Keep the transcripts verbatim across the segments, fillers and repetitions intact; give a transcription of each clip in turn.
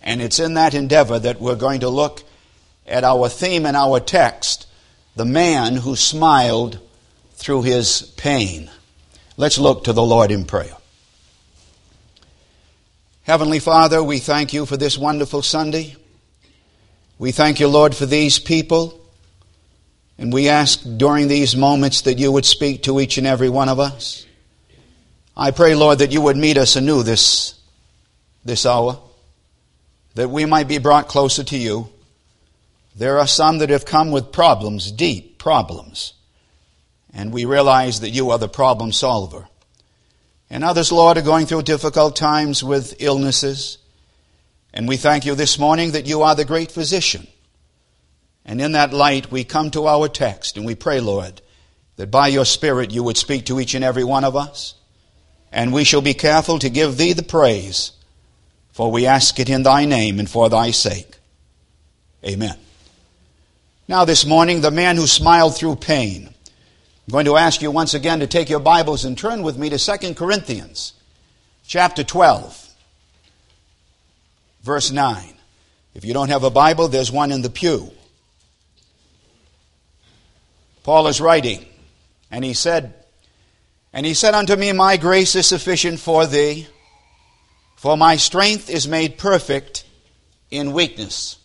And it's in that endeavor that we're going to look at our theme and our text, the man who smiled through his pain. Let's look to the Lord in prayer. Heavenly Father, we thank you for this wonderful Sunday. We thank you, Lord, for these people. And we ask during these moments that you would speak to each and every one of us. I pray, Lord, that you would meet us anew this, this hour, that we might be brought closer to you. There are some that have come with problems, deep problems, and we realize that you are the problem solver. And others, Lord, are going through difficult times with illnesses, and we thank you this morning that you are the great physician. And in that light, we come to our text, and we pray, Lord, that by your Spirit you would speak to each and every one of us, and we shall be careful to give thee the praise, for we ask it in thy name and for thy sake. Amen. Now this morning, the man who smiled through pain. I'm going to ask you once again to take your Bibles and turn with me to Second Corinthians chapter twelve, verse nine. If you don't have a Bible, there's one in the pew. Paul is writing, and he said, And he said unto me, My grace is sufficient for thee, for my strength is made perfect in weakness.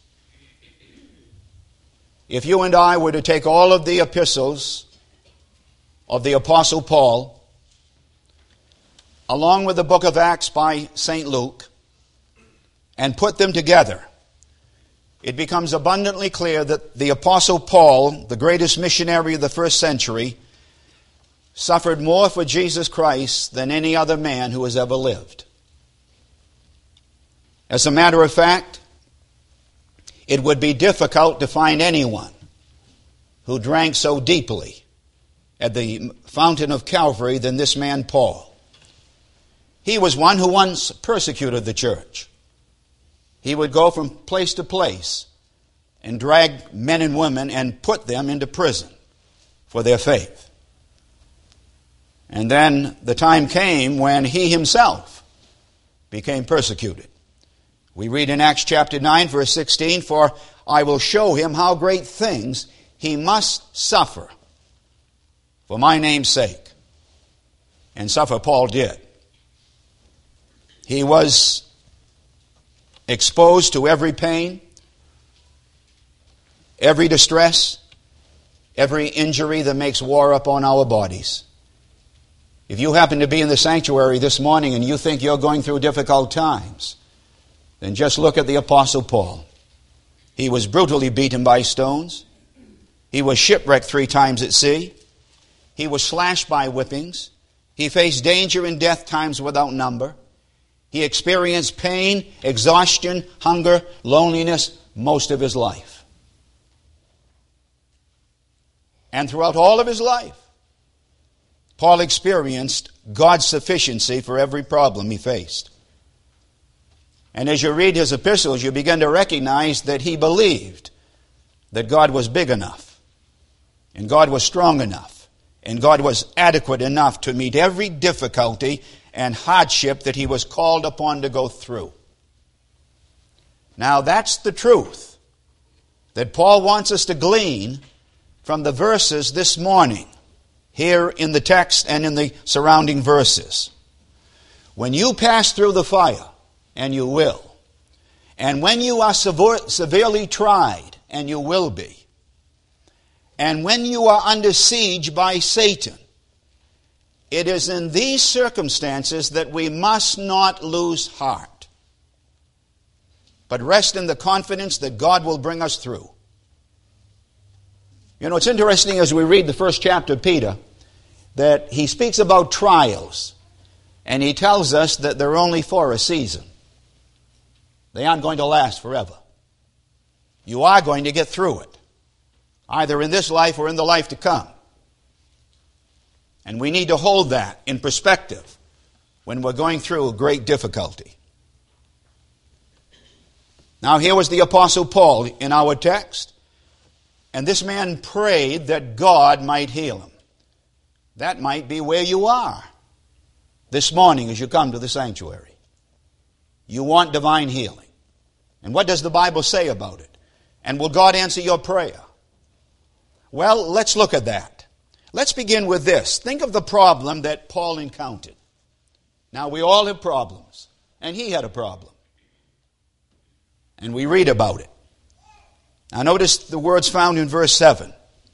If you and I were to take all of the epistles of the Apostle Paul, along with the book of Acts by Saint Luke, and put them together, it becomes abundantly clear that the Apostle Paul, the greatest missionary of the first century, suffered more for Jesus Christ than any other man who has ever lived. As a matter of fact, it would be difficult to find anyone who drank so deeply at the fountain of Calvary than this man Paul. He was one who once persecuted the church. He would go from place to place and drag men and women and put them into prison for their faith. And then the time came when he himself became persecuted. We read in Acts chapter nine, verse sixteen, For I will show him how great things he must suffer for my name's sake. And suffer Paul did. He was exposed to every pain, every distress, every injury that makes war upon our bodies. If you happen to be in the sanctuary this morning and you think you're going through difficult times, then just look at the Apostle Paul. He was brutally beaten by stones. He was shipwrecked three times at sea. He was slashed by whippings. He faced danger and death times without number. He experienced pain, exhaustion, hunger, loneliness most of his life. And throughout all of his life, Paul experienced God's sufficiency for every problem he faced. And as you read his epistles, you begin to recognize that he believed that God was big enough, and God was strong enough, and God was adequate enough to meet every difficulty and hardship that he was called upon to go through. Now that's the truth that Paul wants us to glean from the verses this morning, here in the text and in the surrounding verses. When you pass through the fire, and you will, and when you are sever- severely tried, and you will be, and when you are under siege by Satan, it is in these circumstances that we must not lose heart, but rest in the confidence that God will bring us through. You know, it's interesting as we read the first chapter of Peter that he speaks about trials, and he tells us that they're only for a season. They aren't going to last forever. You are going to get through it, either in this life or in the life to come. And we need to hold that in perspective when we're going through great difficulty. Now here was the Apostle Paul in our text, and this man prayed that God might heal him. That might be where you are this morning as you come to the sanctuary. You want divine healing. And what does the Bible say about it? And will God answer your prayer? Well, let's look at that. Let's begin with this. Think of the problem that Paul encountered. Now, we all have problems, and he had a problem. And we read about it. Now, notice the words found in verse seven.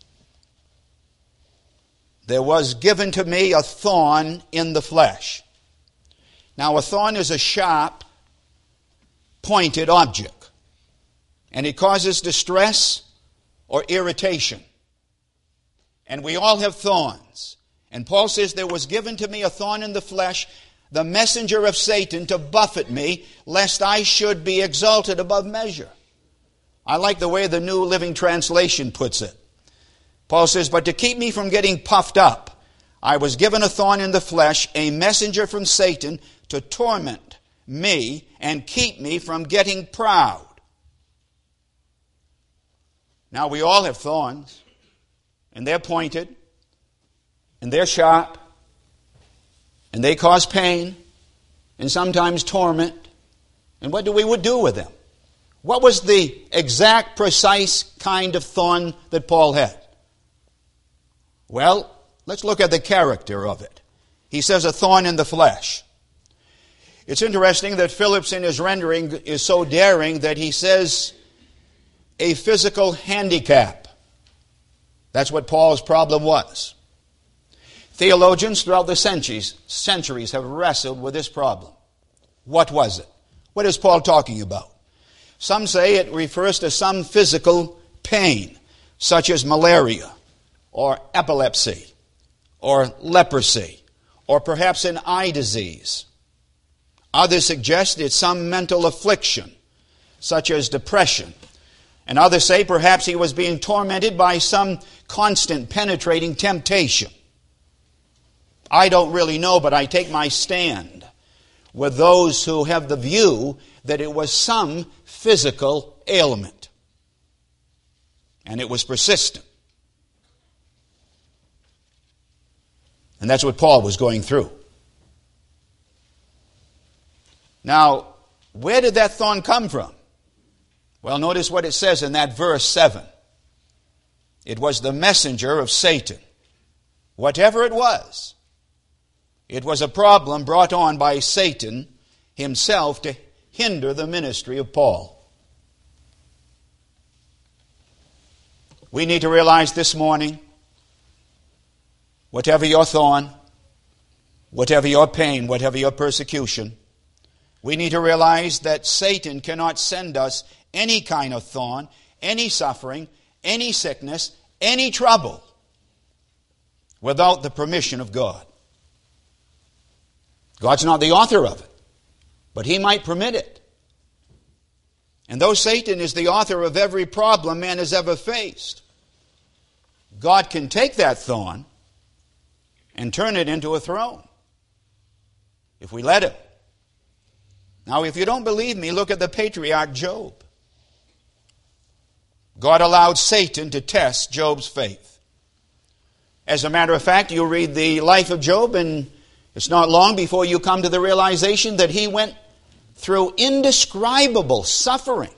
There was given to me a thorn in the flesh. Now, a thorn is a sharp, pointed object, and it causes distress or irritation. And we all have thorns. And Paul says, there was given to me a thorn in the flesh, the messenger of Satan, to buffet me, lest I should be exalted above measure. I like the way the New Living Translation puts it. Paul says, but to keep me from getting puffed up, I was given a thorn in the flesh, a messenger from Satan, to torment me and keep me from getting proud. Now, we all have thorns. And they're pointed, and they're sharp, and they cause pain, and sometimes torment. And what do we would do with them? What was the exact, precise kind of thorn that Paul had? Well, let's look at the character of it. He says a thorn in the flesh. It's interesting that Phillips in his rendering is so daring that he says a physical handicap. That's what Paul's problem was. Theologians throughout the centuries, centuries have wrestled with this problem. What was it? What is Paul talking about? Some say it refers to some physical pain, such as malaria, or epilepsy, or leprosy, or perhaps an eye disease. Others suggest it's some mental affliction, such as depression. And others say perhaps he was being tormented by some constant penetrating temptation. I don't really know, but I take my stand with those who have the view that it was some physical ailment. And it was persistent. And that's what Paul was going through. Now, where did that thorn come from? Well, notice what it says in that verse seven. It was the messenger of Satan. Whatever it was, it was a problem brought on by Satan himself to hinder the ministry of Paul. We need to realize this morning, whatever your thorn, whatever your pain, whatever your persecution, we need to realize that Satan cannot send us any kind of thorn, any suffering, any sickness, any trouble without the permission of God. God's not the author of it, but He might permit it. And though Satan is the author of every problem man has ever faced, God can take that thorn and turn it into a throne if we let Him. Now, if you don't believe me, look at the patriarch Job. God allowed Satan to test Job's faith. As a matter of fact, you read the life of Job, and it's not long before you come to the realization that he went through indescribable suffering.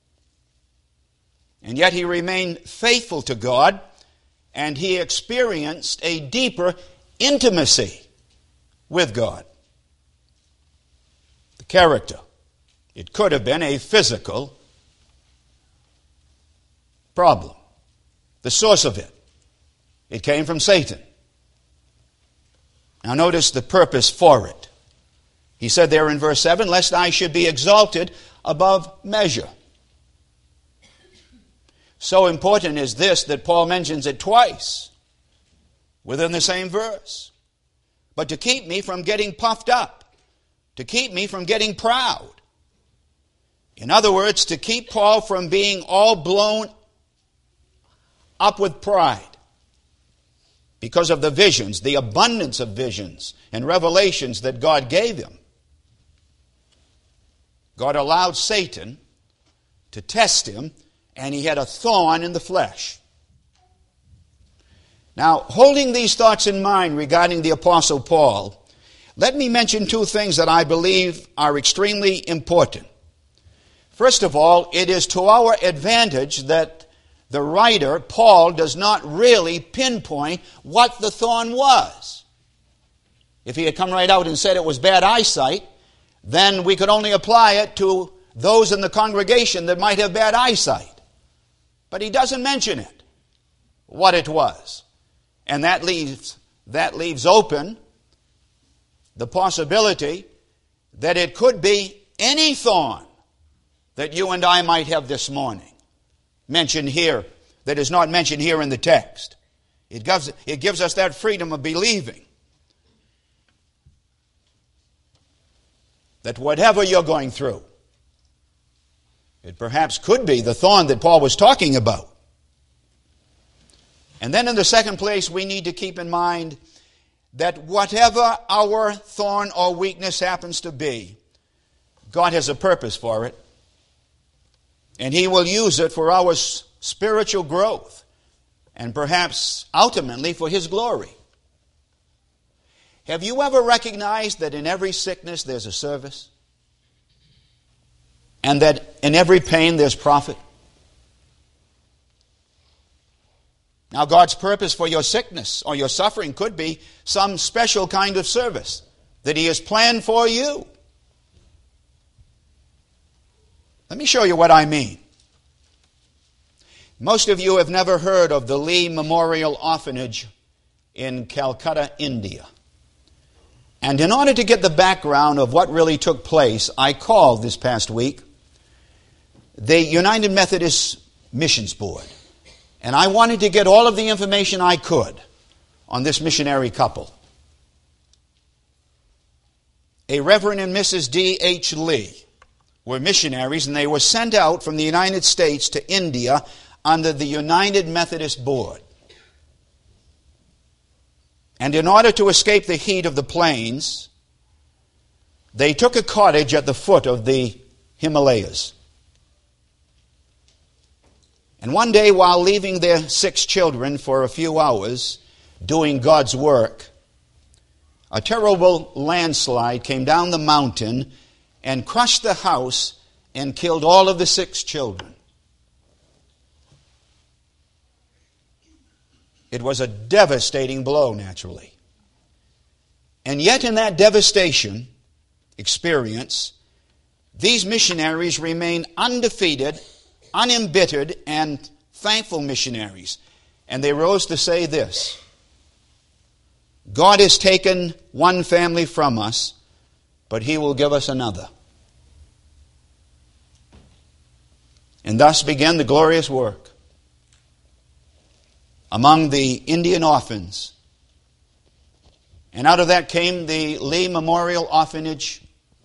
And yet he remained faithful to God, and he experienced a deeper intimacy with God. The character. It could have been a physical problem. The source of it. It came from Satan. Now notice the purpose for it. He said there in verse seven, lest I should be exalted above measure. So important is this that Paul mentions it twice within the same verse. But to keep me from getting puffed up. To keep me from getting proud. In other words, to keep Paul from being all blown up with pride. Because of the visions, the abundance of visions and revelations that God gave him. God allowed Satan to test him, and he had a thorn in the flesh. Now, holding these thoughts in mind regarding the Apostle Paul, let me mention two things that I believe are extremely important. First of all, it is to our advantage that the writer, Paul, does not really pinpoint what the thorn was. If he had come right out and said it was bad eyesight, then we could only apply it to those in the congregation that might have bad eyesight. But he doesn't mention it, what it was. And that leaves, that leaves open the possibility that it could be any thorn that you and I might have this morning, mentioned here, that is not mentioned here in the text. It gives, it gives us that freedom of believing that whatever you're going through, it perhaps could be the thorn that Paul was talking about. And then in the second place, we need to keep in mind that whatever our thorn or weakness happens to be, God has a purpose for it. And He will use it for our spiritual growth and perhaps ultimately for His glory. Have you ever recognized that in every sickness there's a service? And that in every pain there's profit? Now, God's purpose for your sickness or your suffering could be some special kind of service that He has planned for you. Let me show you what I mean. Most of you have never heard of the Lee Memorial Orphanage in Calcutta, India. And in order to get the background of what really took place, I called this past week the United Methodist Missions Board. And I wanted to get all of the information I could on this missionary couple. A Reverend and Missus D H Lee were missionaries, and they were sent out from the United States to India under the United Methodist Board. And in order to escape the heat of the plains, they took a cottage at the foot of the Himalayas. And one day, while leaving their six children for a few hours doing God's work, a terrible landslide came down the mountain and crushed the house and killed all of the six children. It was a devastating blow, naturally. And yet in that devastation experience, these missionaries remained undefeated, unembittered, and thankful missionaries. And they rose to say this: God has taken one family from us, but He will give us another. And thus began the glorious work among the Indian orphans. And out of that came the Lee Memorial Orphanage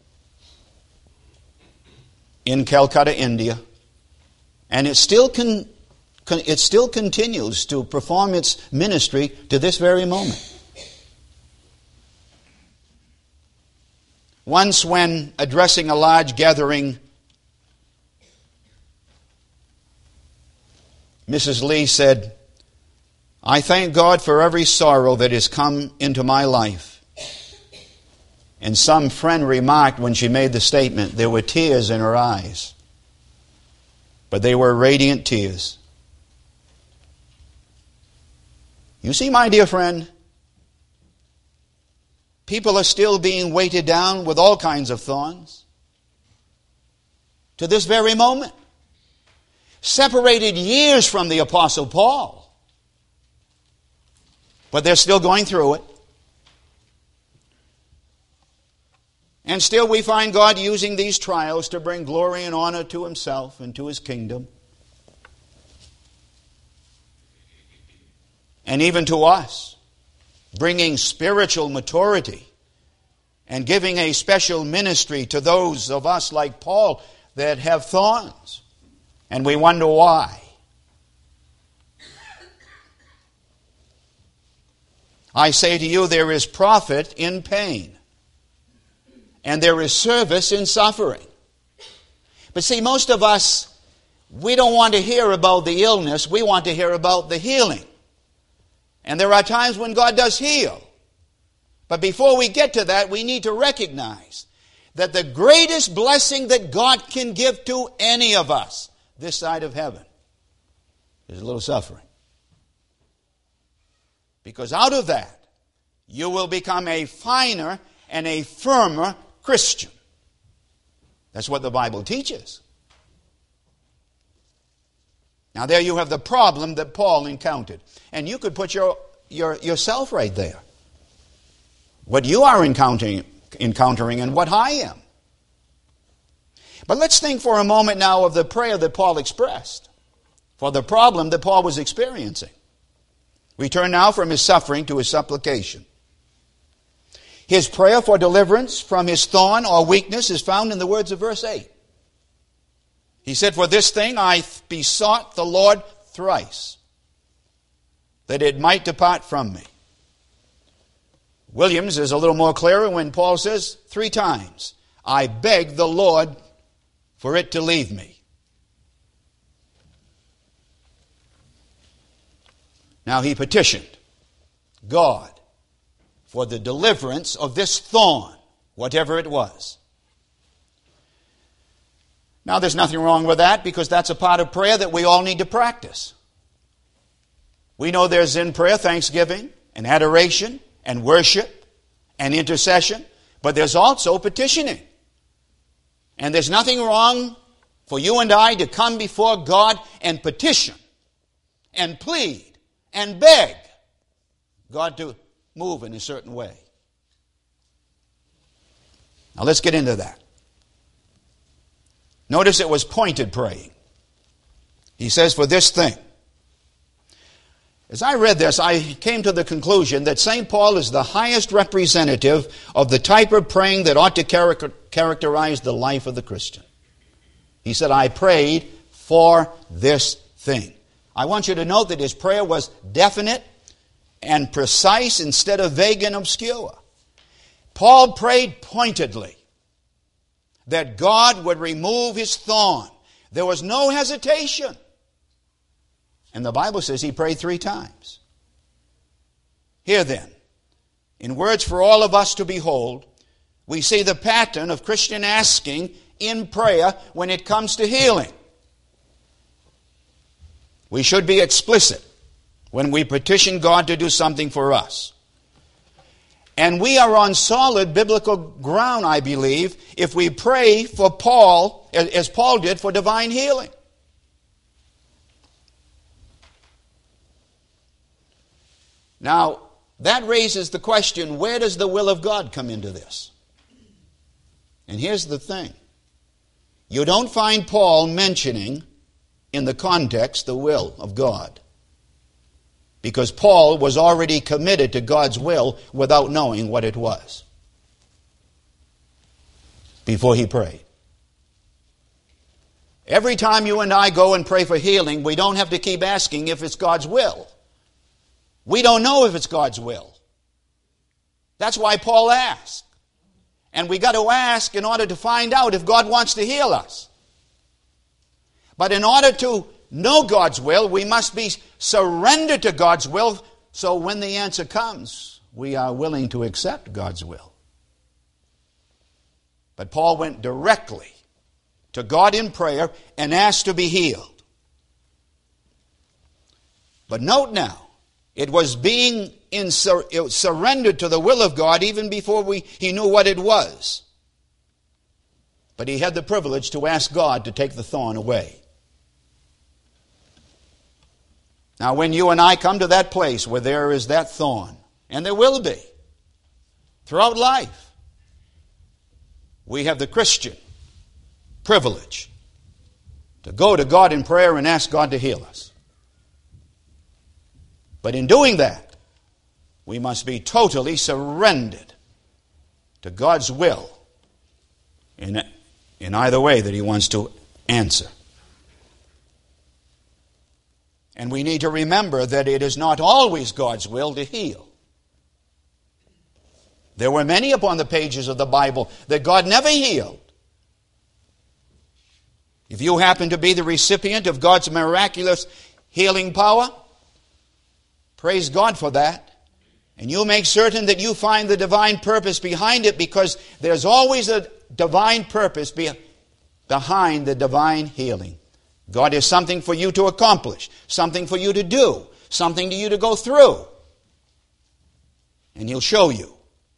in Calcutta, India. And it still con, con, it still continues to perform its ministry to this very moment. Once, when addressing a large gathering, Missus Lee said, I thank God for every sorrow that has come into my life. And some friend remarked when she made the statement, there were tears in her eyes. But they were radiant tears. You see, my dear friend, people are still being weighted down with all kinds of thorns to this very moment. Separated years from the Apostle Paul. But they're still going through it. And still we find God using these trials to bring glory and honor to Himself and to His kingdom. And even to us, bringing spiritual maturity and giving a special ministry to those of us like Paul that have thorns. And we wonder why. I say to you, there is profit in pain. And there is service in suffering. But see, most of us, we don't want to hear about the illness. We want to hear about the healing. And there are times when God does heal. But before we get to that, we need to recognize that the greatest blessing that God can give to any of us this side of heaven is a little suffering. Because out of that, you will become a finer and a firmer Christian. That's what the Bible teaches. Now there you have the problem that Paul encountered. And you could put your, your yourself right there. What you are encountering, encountering and what I am. But let's think for a moment now of the prayer that Paul expressed for the problem that Paul was experiencing. We turn now from his suffering to his supplication. His prayer for deliverance from his thorn or weakness is found in the words of verse eight. He said, "For this thing I besought the Lord thrice, that it might depart from me." Williams is a little more clearer when Paul says, three times, "I begged the Lord for it to leave me." Now he petitioned God for the deliverance of this thorn, whatever it was. Now there's nothing wrong with that, because that's a part of prayer that we all need to practice. We know there's in prayer thanksgiving and adoration and worship and intercession, but there's also petitioning. And there's nothing wrong for you and I to come before God and petition and plead and beg God to move in a certain way. Now let's get into that. Notice it was pointed praying. He says, "For this thing." As I read this, I came to the conclusion that Saint Paul is the highest representative of the type of praying that ought to char- characterize the life of the Christian. He said, "I prayed for this thing." I want you to note that his prayer was definite and precise instead of vague and obscure. Paul prayed pointedly that God would remove his thorn. There was no hesitation. And the Bible says he prayed three times. Here then, in words for all of us to behold, we see the pattern of Christian asking in prayer when it comes to healing. We should be explicit when we petition God to do something for us. And we are on solid biblical ground, I believe, if we pray for Paul, as Paul did, for divine healing. Now, that raises the question, where does the will of God come into this? And here's the thing. You don't find Paul mentioning in the context the will of God, because Paul was already committed to God's will without knowing what it was before he prayed. Every time you and I go and pray for healing, we don't have to keep asking if it's God's will. We don't know if it's God's will. That's why Paul asked. And we got to ask in order to find out if God wants to heal us. But in order to know God's will, we must be surrendered to God's will, so when the answer comes, we are willing to accept God's will. But Paul went directly to God in prayer and asked to be healed. But note now, it was being in sur- it was surrendered to the will of God even before we, he knew what it was. But he had the privilege to ask God to take the thorn away. Now, when you and I come to that place where there is that thorn, and there will be throughout life, we have the Christian privilege to go to God in prayer and ask God to heal us. But in doing that, we must be totally surrendered to God's will in, in either way that he wants to answer. And we need to remember that it is not always God's will to heal. There were many upon the pages of the Bible that God never healed. If you happen to be the recipient of God's miraculous healing power, praise God for that. And you make certain that you find the divine purpose behind it, because there's always a divine purpose be behind the divine healing. God has something for you to accomplish, something for you to do, something for you to go through. And He'll show you.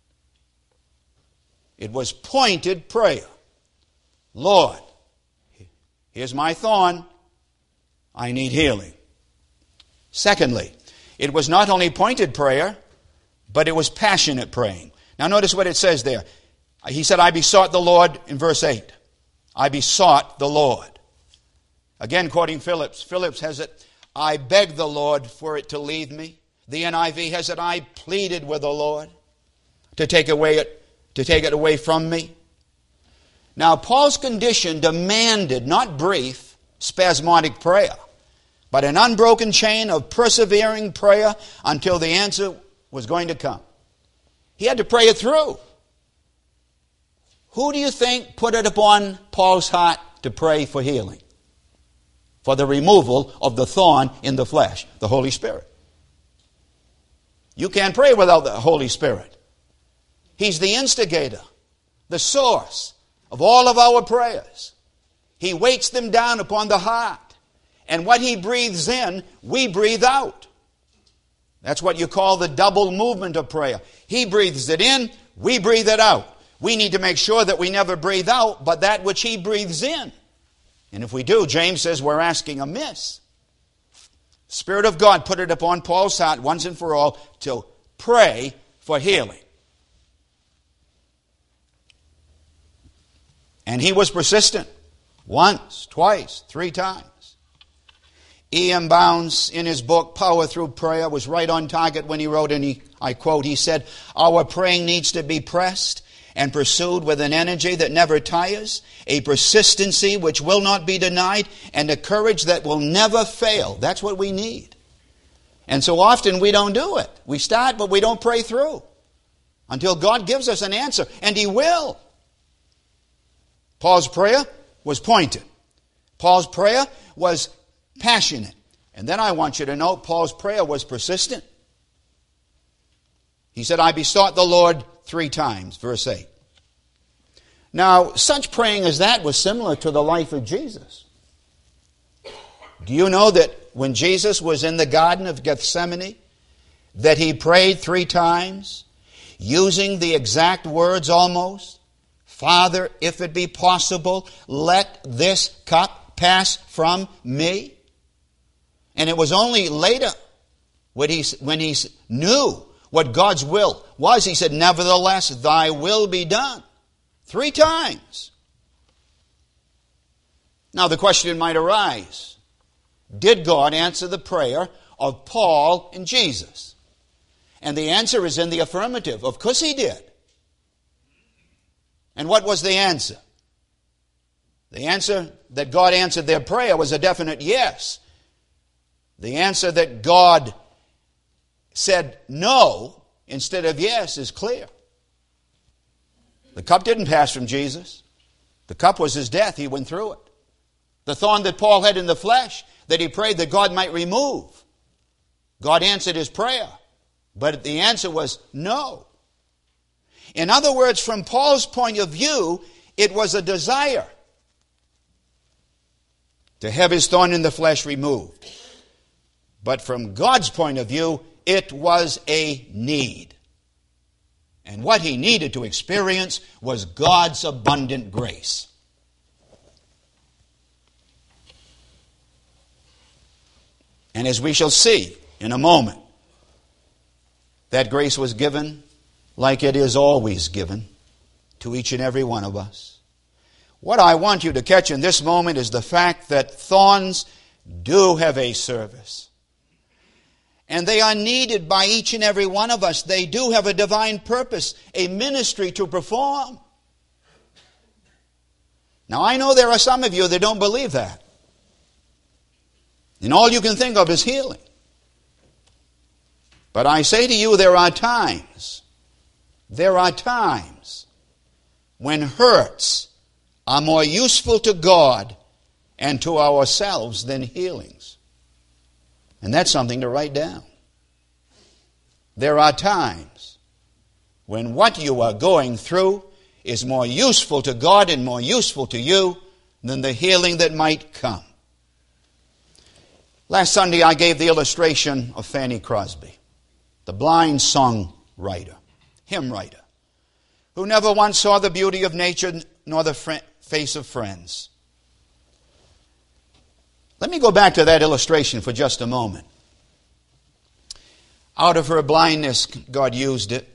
It was pointed prayer. Lord, here's my thorn. I need healing. Secondly, it was not only pointed prayer, but it was passionate praying. Now notice what it says there. He said, I besought the Lord in verse eight. I besought the Lord. Again, quoting Phillips. Phillips has it, I begged the Lord for it to leave me. The N I V has it, I pleaded with the Lord to take away it, to take it away from me. Now, Paul's condition demanded not brief, spasmodic prayer, but an unbroken chain of persevering prayer until the answer was going to come. He had to pray it through. Who do you think put it upon Paul's heart to pray for healing? For the removal of the thorn in the flesh, the Holy Spirit. You can't pray without the Holy Spirit. He's the instigator, the source of all of our prayers. He weights them down upon the heart. And what He breathes in, we breathe out. That's what you call the double movement of prayer. He breathes it in, we breathe it out. We need to make sure that we never breathe out, but that which He breathes in. And if we do, James says we're asking amiss. Spirit of God put it upon Paul's heart once and for all to pray for healing. And he was persistent. Once, twice, three times. E M Bounds, in his book, Power Through Prayer, was right on target when he wrote, and he, I quote, he said, our praying needs to be pressed and pursued with an energy that never tires, a persistency which will not be denied, and a courage that will never fail. That's what we need. And so often we don't do it. We start, but we don't pray through until God gives us an answer, and He will. Paul's prayer was pointed. Paul's prayer was passionate. And then I want you to note Paul's prayer was persistent. He said, I besought the Lord three times, verse eight. Now, such praying as that was similar to the life of Jesus. Do you know that when Jesus was in the Garden of Gethsemane, that He prayed three times, using the exact words almost, Father, if it be possible, let this cup pass from me? And it was only later when he, when he knew what God's will was, he said, nevertheless, thy will be done. Three times. Now the question might arise, did God answer the prayer of Paul and Jesus? And the answer is in the affirmative. Of course He did. And what was the answer? The answer that God answered their prayer was a definite yes. The answer that God said no instead of yes is clear. The cup didn't pass from Jesus. The cup was His death. He went through it. The thorn that Paul had in the flesh that he prayed that God might remove, God answered his prayer. But the answer was no. In other words, from Paul's point of view, it was a desire to have his thorn in the flesh removed. But from God's point of view, it was a need. And what he needed to experience was God's abundant grace. And as we shall see in a moment, that grace was given like it is always given to each and every one of us. What I want you to catch in this moment is the fact that thorns do have a service. And they are needed by each and every one of us. They do have a divine purpose, a ministry to perform. Now I know there are some of you that don't believe that. And all you can think of is healing. But I say to you, there are times, there are times when hurts are more useful to God and to ourselves than healings. And that's something to write down. There are times when what you are going through is more useful to God and more useful to you than the healing that might come. Last Sunday I gave the illustration of Fanny Crosby, the blind songwriter, hymn writer, who never once saw the beauty of nature nor the fr- face of friends. Let me go back to that illustration for just a moment. Out of her blindness, God used it.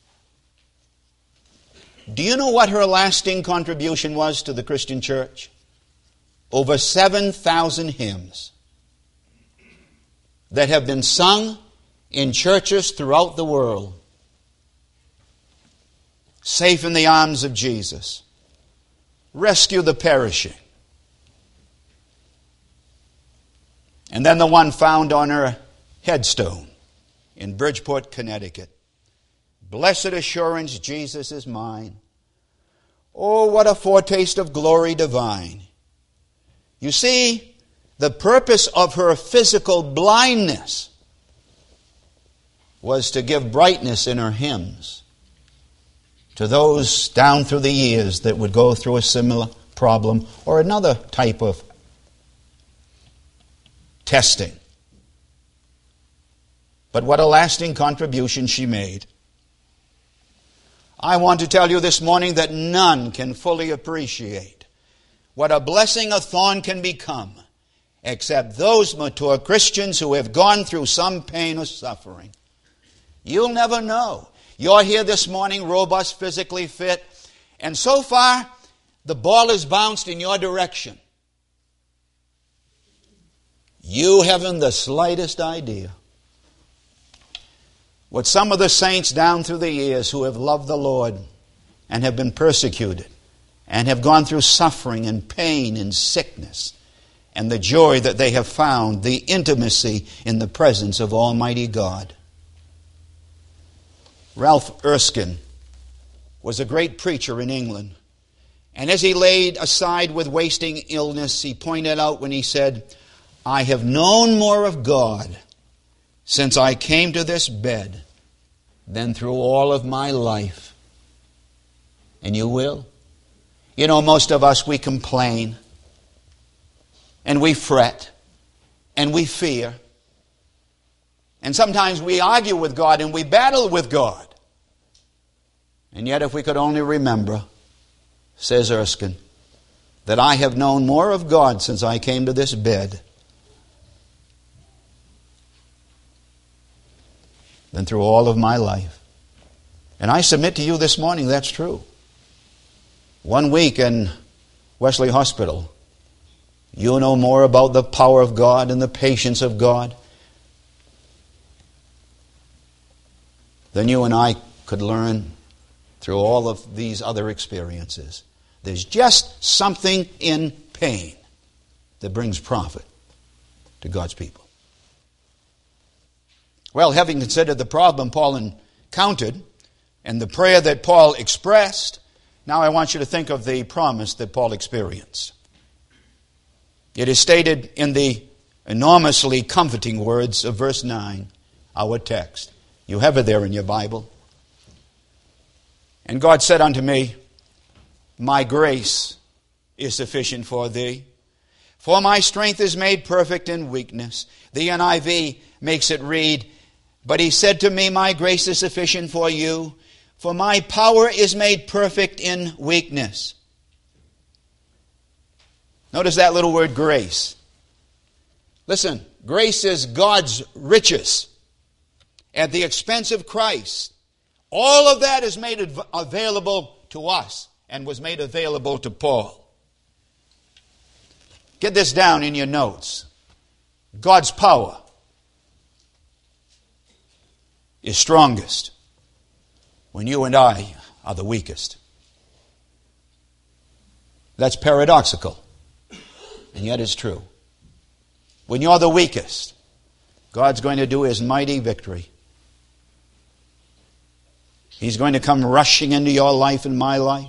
Do you know what her lasting contribution was to the Christian church? Over seven thousand hymns that have been sung in churches throughout the world. Safe in the arms of Jesus. Rescue the perishing. And then the one found on her headstone in Bridgeport, Connecticut. Blessed assurance, Jesus is mine. Oh, what a foretaste of glory divine. You see, the purpose of her physical blindness was to give brightness in her hymns to those down through the years that would go through a similar problem or another type of testing. But what a lasting contribution she made. I want to tell you this morning that none can fully appreciate what a blessing a thorn can become except those mature Christians who have gone through some pain or suffering. You'll never know. You're here this morning, robust, physically fit, and so far the ball has bounced in your direction. You haven't the slightest idea what some of the saints down through the years who have loved the Lord and have been persecuted and have gone through suffering and pain and sickness and the joy that they have found, the intimacy in the presence of Almighty God. Ralph Erskine was a great preacher in England. And as he laid aside with wasting illness, he pointed out when he said, I have known more of God since I came to this bed than through all of my life. And you will. You know, most of us, we complain, and we fret, and we fear. And sometimes we argue with God and we battle with God. And yet if we could only remember, says Erskine, that I have known more of God since I came to this bed than through all of my life. And I submit to you this morning that's true. One week in Wesley Hospital, you know more about the power of God and the patience of God than you and I could learn through all of these other experiences. There's just something in pain that brings profit to God's people. Well, having considered the problem Paul encountered and the prayer that Paul expressed, now I want you to think of the promise that Paul experienced. It is stated in the enormously comforting words of verse nine, our text. You have it there in your Bible. And God said unto me, my grace is sufficient for thee, for my strength is made perfect in weakness. The N I V makes it read, but he said to me, my grace is sufficient for you, for my power is made perfect in weakness. Notice that little word, grace. Listen, grace is God's riches at the expense of Christ. All of that is made available to us and was made available to Paul. Get this down in your notes. God's power is strongest when you and I are the weakest. That's paradoxical, and yet it's true. When you're the weakest, God's going to do His mighty victory. He's going to come rushing into your life and my life.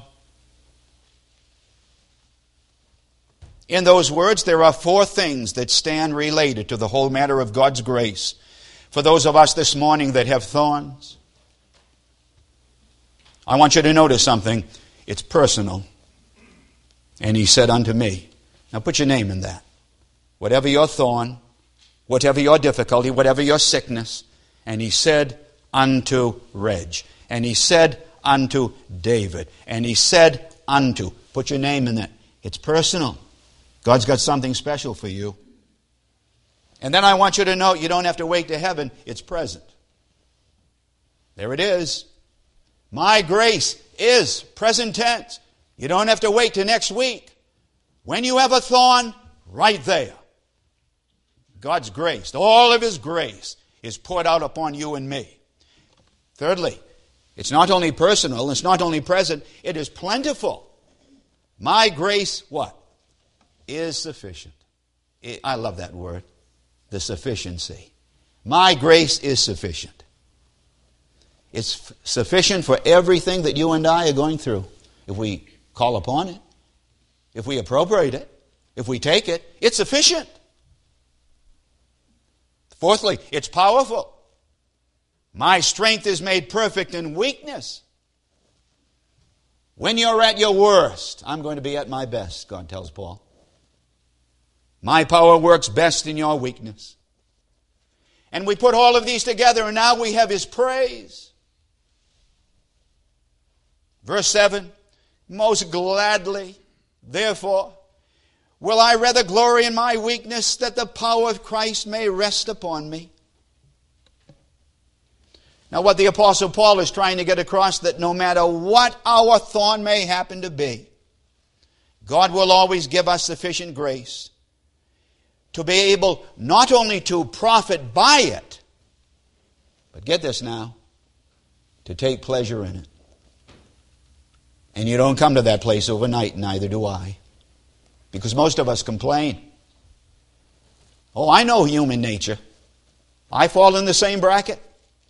In those words, there are four things that stand related to the whole matter of God's grace. For those of us this morning that have thorns, I want you to notice something. It's personal. And he said unto me. Now put your name in that. Whatever your thorn, whatever your difficulty, whatever your sickness. And he said unto Reg. And he said unto David. And he said unto. Put your name in that. It's personal. God's got something special for you. And then I want you to know you don't have to wait to heaven. It's present. There it is. My grace is present tense. You don't have to wait till next week. When you have a thorn, right there. God's grace, all of His grace is poured out upon you and me. Thirdly, it's not only personal, it's not only present, it is plentiful. My grace, what? Is sufficient. I love that word, the sufficiency. My grace is sufficient. It's sufficient for everything that you and I are going through. If we call upon it, if we appropriate it, if we take it, it's sufficient. Fourthly, it's powerful. My strength is made perfect in weakness. When you're at your worst, I'm going to be at my best, God tells Paul. My power works best in your weakness. And we put all of these together, and now we have His praise. Verse seven, most gladly, therefore, will I rather glory in my weakness, that the power of Christ may rest upon me. Now what the Apostle Paul is trying to get across, that no matter what our thorn may happen to be, God will always give us sufficient grace to be able not only to profit by it, but get this now, to take pleasure in it. And you don't come to that place overnight, neither do I. Because most of us complain. Oh, I know human nature. I fall in the same bracket.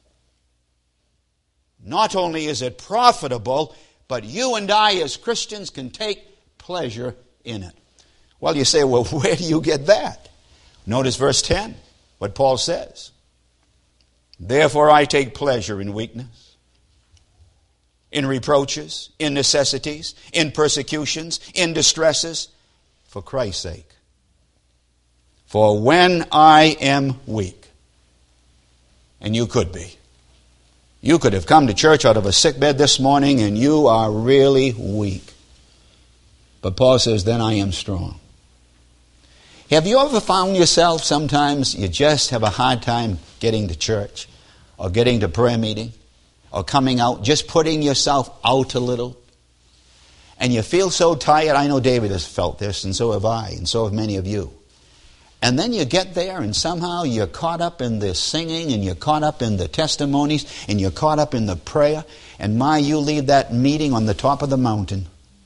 Not only is it profitable, but you and I as Christians can take pleasure in it. Well, you say, well, where do you get that? Notice verse ten, what Paul says. Therefore I take pleasure in weakness, in reproaches, in necessities, in persecutions, in distresses, for Christ's sake. For when I am weak, and you could be, you could have come to church out of a sick bed this morning and you are really weak. But Paul says, then I am strong. Have you ever found yourself sometimes you just have a hard time getting to church or getting to prayer meeting or coming out, just putting yourself out a little? And you feel so tired. I know David has felt this, and so have I, and so have many of you. And then you get there and somehow you're caught up in the singing and you're caught up in the testimonies and you're caught up in the prayer. And my, you leave that meeting on the top of the mountain.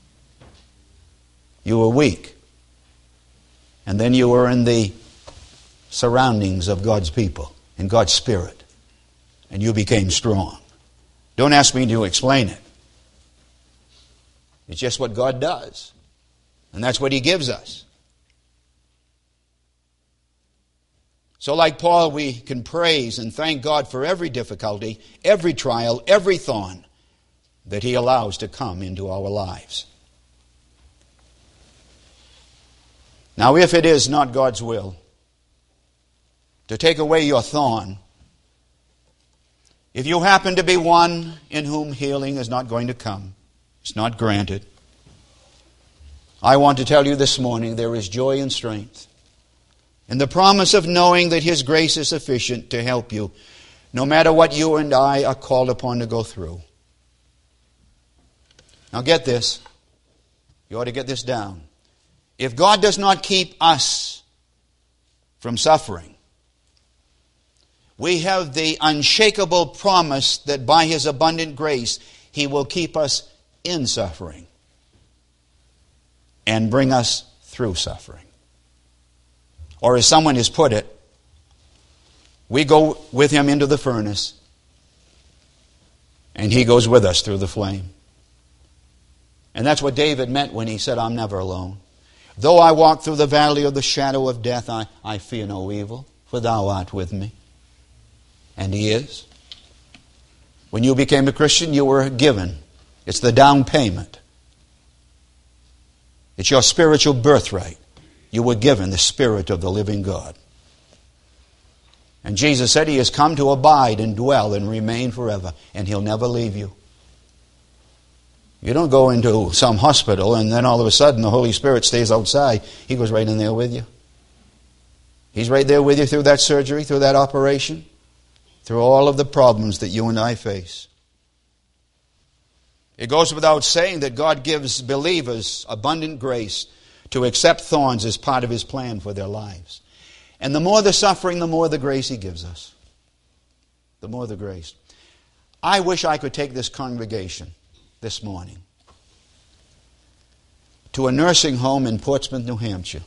You were weak. And then you were in the surroundings of God's people and God's Spirit. And you became strong. Don't ask me to explain it. It's just what God does. And that's what He gives us. So like Paul, we can praise and thank God for every difficulty, every trial, every thorn that He allows to come into our lives. Now, if it is not God's will to take away your thorn, if you happen to be one in whom healing is not going to come, it's not granted, I want to tell you this morning there is joy and strength and the promise of knowing that His grace is sufficient to help you, no matter what you and I are called upon to go through. Now get this. You ought to get this down. If God does not keep us from suffering, we have the unshakable promise that by His abundant grace, He will keep us in suffering and bring us through suffering. Or as someone has put it, we go with Him into the furnace and He goes with us through the flame. And that's what David meant when he said, I'm never alone. Though I walk through the valley of the shadow of death, I, I fear no evil, for Thou art with me. And He is. When you became a Christian, you were given. It's the down payment It's your spiritual birthright. You were given the Spirit of the living God. And Jesus said He has come to abide and dwell and remain forever, and He'll never leave you. You don't go into some hospital and then all of a sudden the Holy Spirit stays outside. He goes right in there with you. He's right there with you through that surgery, through that operation, through all of the problems that you and I face. It goes without saying that God gives believers abundant grace to accept thorns as part of His plan for their lives. And the more the suffering, the more the grace He gives us. The more the grace. I wish I could take this congregation this morning to a nursing home in Portsmouth, New Hampshire,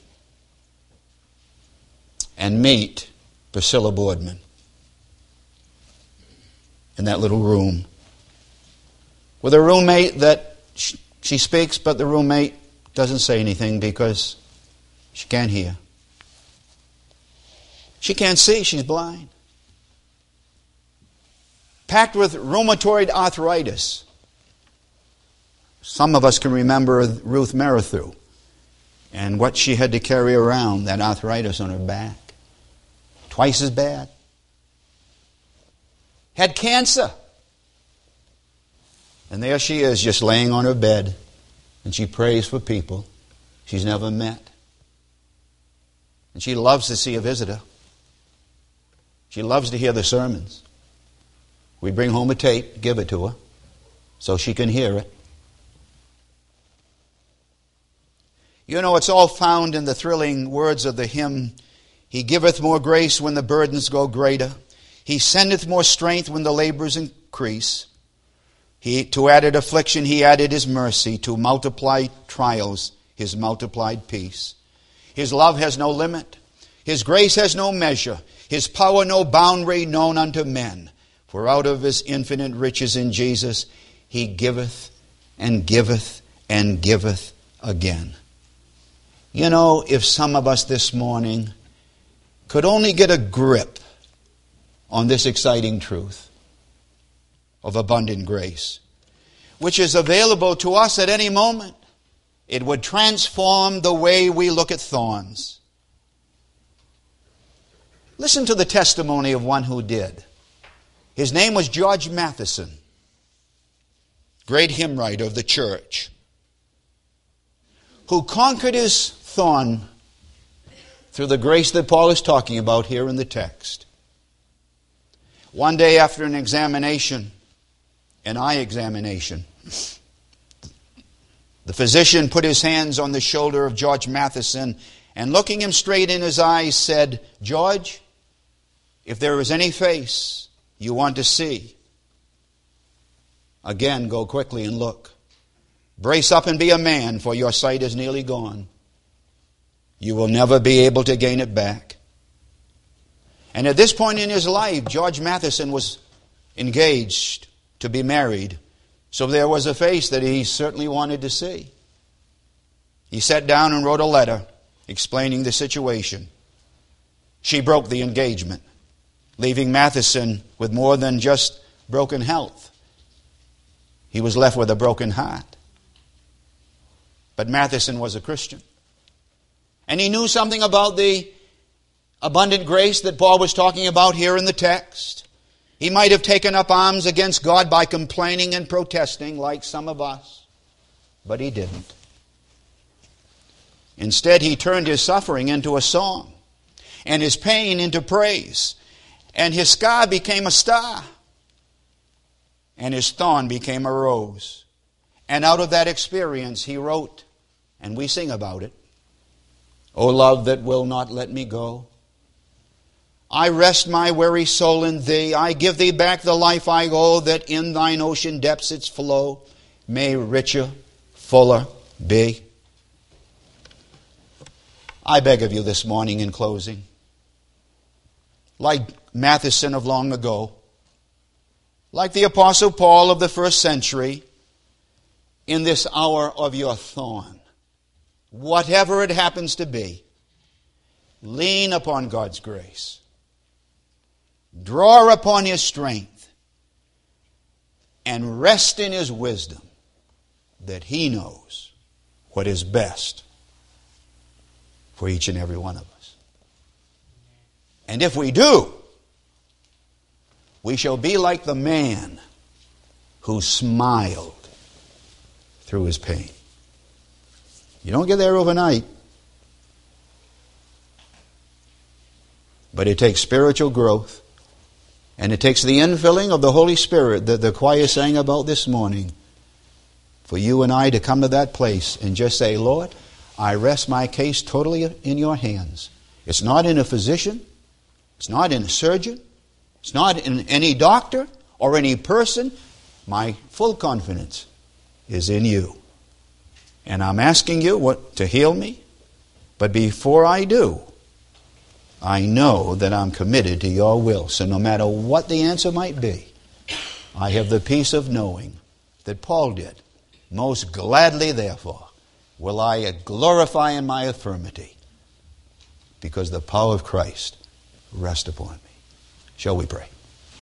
and meet Priscilla Boardman in that little room with a roommate that she speaks, but the roommate doesn't say anything because she can't hear. She can't see, she's blind. Packed with rheumatoid arthritis. Some of us can remember Ruth Merithu and what she had to carry around, that arthritis on her back. Twice as bad. Had cancer. And there she is, just laying on her bed, and she prays for people she's never met. And she loves to see a visitor. She loves to hear the sermons. We bring home a tape, give it to her, so she can hear it. You know, it's all found in the thrilling words of the hymn, He giveth more grace when the burdens go greater. He sendeth more strength when the labors increase. He, to added affliction, He added His mercy. To multiply trials, His multiplied peace. His love has no limit. His grace has no measure. His power no boundary known unto men. For out of His infinite riches in Jesus, He giveth and giveth and giveth again. You know, if some of us this morning could only get a grip on this exciting truth of abundant grace, which is available to us at any moment, it would transform the way we look at thorns. Listen to the testimony of one who did. His name was George Matheson, great hymn writer of the church, who conquered his thorn through the grace that Paul is talking about here in the text. One day after an examination, an eye examination, the physician put his hands on the shoulder of George Matheson and looking him straight in his eyes said, George, if there is any face you want to see, again go quickly and look. Brace up and be a man, for your sight is nearly gone. You will never be able to gain it back. And at this point in his life, George Matheson was engaged to be married. So there was a face that he certainly wanted to see. He sat down and wrote a letter explaining the situation. She broke the engagement, leaving Matheson with more than just broken health. He was left with a broken heart. But Matheson was a Christian. And he knew something about the abundant grace that Paul was talking about here in the text. He might have taken up arms against God by complaining and protesting like some of us. But he didn't. Instead, he turned his suffering into a song, and his pain into praise. And his scar became a star, and his thorn became a rose. And out of that experience, he wrote, and we sing about it, O love that will not let me go. I rest my weary soul in Thee. I give Thee back the life I owe, that in Thine ocean depths its flow may richer, fuller be. I beg of you this morning in closing, like Matheson of long ago, like the Apostle Paul of the first century, in this hour of your thorn, whatever it happens to be, lean upon God's grace. Draw upon His strength. And rest in His wisdom that He knows what is best for each and every one of us. And if we do, we shall be like the man who smiled through his pain. You don't get there overnight. But it takes spiritual growth. And it takes the infilling of the Holy Spirit that the choir sang about this morning, for you and I to come to that place and just say, Lord, I rest my case totally in your hands. It's not in a physician. It's not in a surgeon. It's not in any doctor or any person. My full confidence is in you. And I'm asking you what to heal me. But before I do, I know that I'm committed to your will. So no matter what the answer might be, I have the peace of knowing that Paul did. Most gladly, therefore, will I glorify in my infirmity, because the power of Christ rests upon me. Shall we pray?